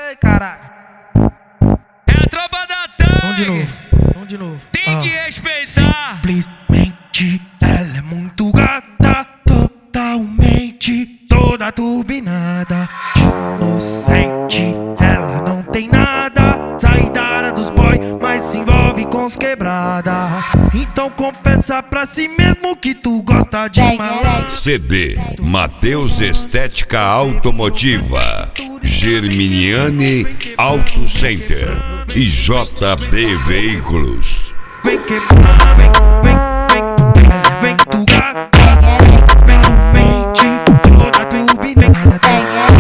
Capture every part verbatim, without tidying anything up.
Ai, caralho. É a tropa da Tang. Vamos de novo, vamos de novo. Tem Ah. que respeitar. Simplesmente ela é muito gata, totalmente toda turbinada. Inocente, ela não tem nada. Saída dos boy, mas se envolve com os quebrada. Então confessa pra si mesmo que tu gosta de malandro. C D Mateus Estética Automotiva, Germiniani Auto Center e J B Veículos. Vem quebrar, vem, vem, vem, vem tu gata, realmente toda turbinada.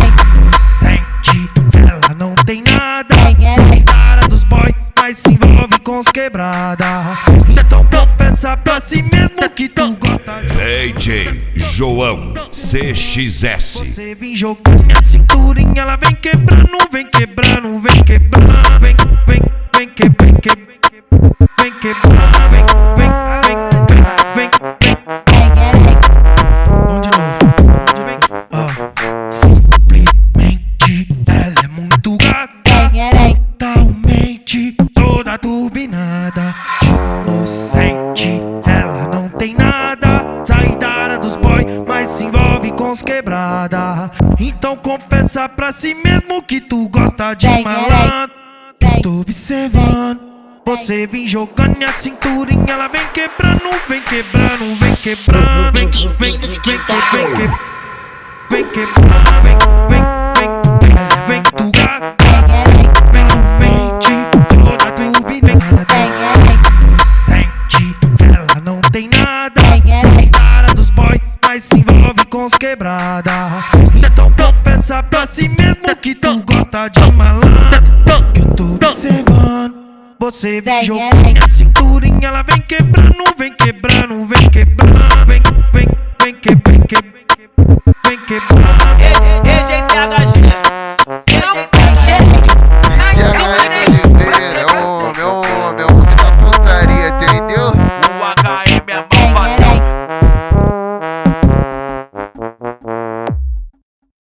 Inocente, ela não tem nada. Saída dos boy, mas se envolve com os quebrada. Então confessa pra si mesmo que tu gosta de D J João C X S. você. Vem jogando minha cinturinha, ela vem quebrando, vem quebrando, vem quebrando, vem, vem, vem que, vem que, vem quebrando, vem, vem, vem, vem, vem. Vamos de novo, vamos de vem. Ah. Simplesmente ela é muito gata, totalmente toda turbinada. Inocente, ela não tem nada. Saída dos boy, mas se envolve com os quebrada. Então confessa pra si mesmo que tu gosta de malandro. Tô observando, você vem jogando minha cinturinha, ela vem quebrando, vem quebrando, vem quebrando, vem, vem, vem, vem, vem, que, vem quebrando, vem, vem, vem, vem tu gata, realmente toda turbinada. Inocente, ela não tem nada. Saída dos boy, mas se envolve com os quebrada. Então confessa pra si mesmo que tu gosta de malandro. Que eu tô observando, você vem jogando minha cinturinha, ela vem quebrando, vem quebrando, vem quebrando, vem, vem, vem que, vem que, vem quebrando.